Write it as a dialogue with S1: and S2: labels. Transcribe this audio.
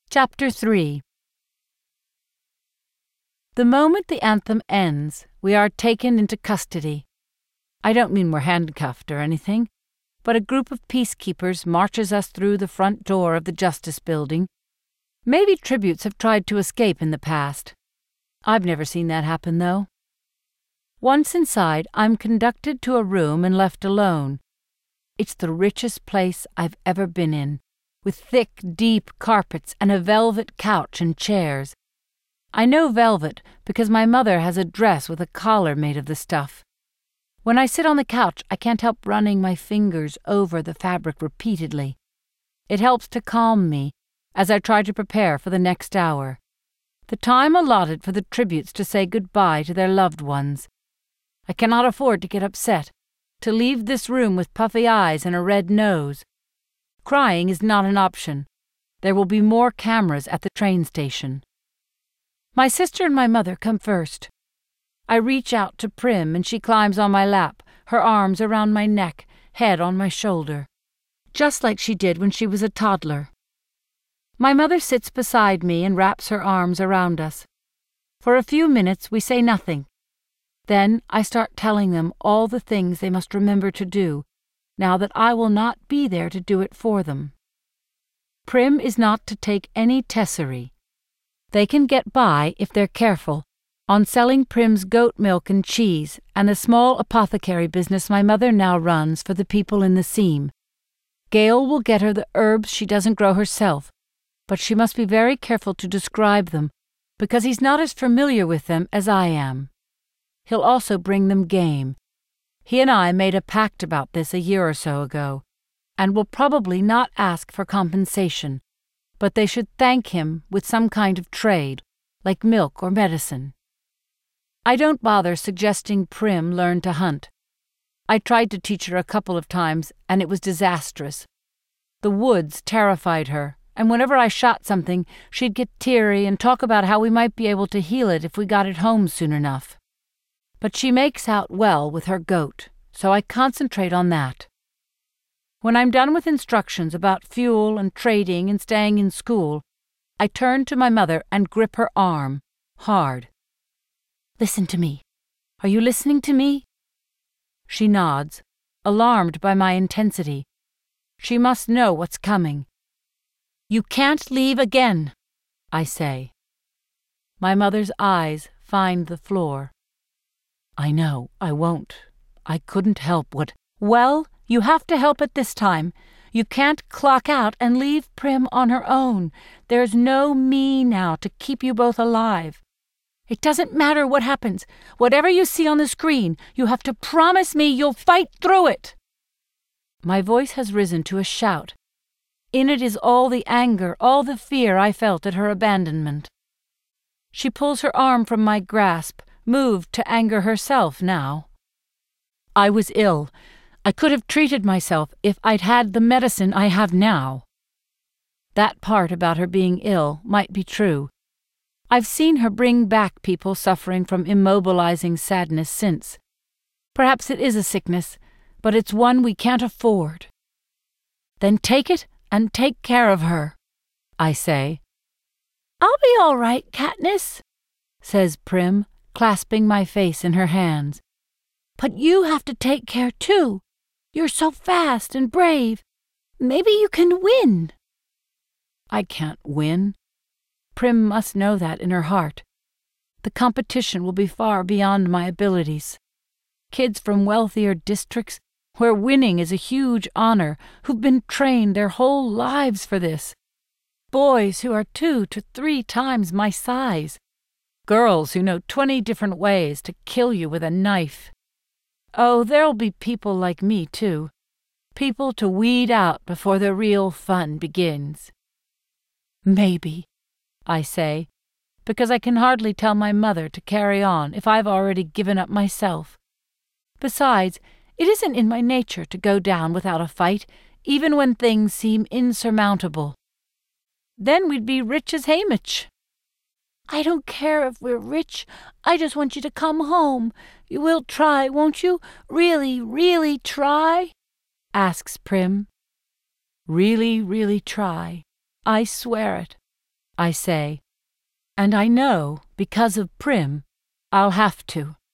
S1: Chapter 3. The moment the anthem ends, we are taken into custody. I don't mean we're handcuffed or anything, but a group of peacekeepers marches us through the front door of the Justice Building. Maybe tributes have tried to escape in the past. I've never seen that happen, though. Once inside, I'm conducted to a room and left alone. It's the richest place I've ever been in, with thick, deep carpets and a velvet couch and chairs. I know velvet because my mother has a dress with a collar made of the stuff. When I sit on the couch, I can't help running my fingers over the fabric repeatedly. It helps to calm me as I try to prepare for the next hour, the time allotted for the tributes to say goodbye to their loved ones. I cannot afford to get upset, to leave this room with puffy eyes and a red nose. Crying is not an option. There will be more cameras at the train station. My sister and my mother come first. I reach out to Prim and she climbs on my lap, her arms around my neck, head on my shoulder, just like she did when she was a toddler. My mother sits beside me and wraps her arms around us. For a few minutes we say nothing. Then I start telling them all the things they must remember to do, now that I will not be there to do it for them. Prim is not to take any tessery. They can get by, if they're careful, on selling Prim's goat milk and cheese and the small apothecary business my mother now runs for the people in the seam. Gail will get her the herbs she doesn't grow herself, but she must be very careful to describe them, because he's not as familiar with them as I am. He'll also bring them game. He and I made a pact about this a year or so ago, and will probably not ask for compensation, but they should thank him with some kind of trade, like milk or medicine. I don't bother suggesting Prim learn to hunt. I tried to teach her a couple of times, and it was disastrous. The woods terrified her, and whenever I shot something, she'd get teary and talk about how we might be able to heal it if we got it home soon enough. But she makes out well with her goat, so I concentrate on that. When I'm done with instructions about fuel and trading and staying in school, I turn to my mother and grip her arm, hard. "Listen to me. Are you listening to me?" She nods, alarmed by my intensity. She must know what's coming. "You can't leave again," I say. My mother's eyes find the floor. "I know, I won't. I couldn't help what—" "Well, you have to help it this time. You can't clock out and leave Prim on her own. There's no me now to keep you both alive. It doesn't matter what happens. Whatever you see on the screen, you have to promise me you'll fight through it." My voice has risen to a shout. In it is all the anger, all the fear I felt at her abandonment. She pulls her arm from my grasp, moved to anger herself now. I was ill. I could have treated myself if I'd had the medicine I have now. That part about her being ill might be true. I've seen her bring back people suffering from immobilizing sadness since. Perhaps it is a sickness, but it's one we can't afford. "Then take it and take care of her," I say. "I'll be all right, Katniss," says Prim, clasping my face in her hands. "But you have to take care, too. You're so fast and brave. Maybe you can win." I can't win. Prim must know that in her heart. The competition will be far beyond my abilities. Kids from wealthier districts, where winning is a huge honor, who've been trained their whole lives for this. Boys who are 2 to 3 times my size. Girls who know 20 different ways to kill you with a knife. Oh, there'll be people like me, too. People to weed out before the real fun begins. "Maybe," I say, because I can hardly tell my mother to carry on if I've already given up myself. Besides, it isn't in my nature to go down without a fight, even when things seem insurmountable. Then we'd be rich as Haymitch. "I don't care if we're rich. I just want you to come home. You will try, won't you? Really, really try?" asks Prim. Really, really try. I swear it. I say. And I know, because of Prim, I'll have to.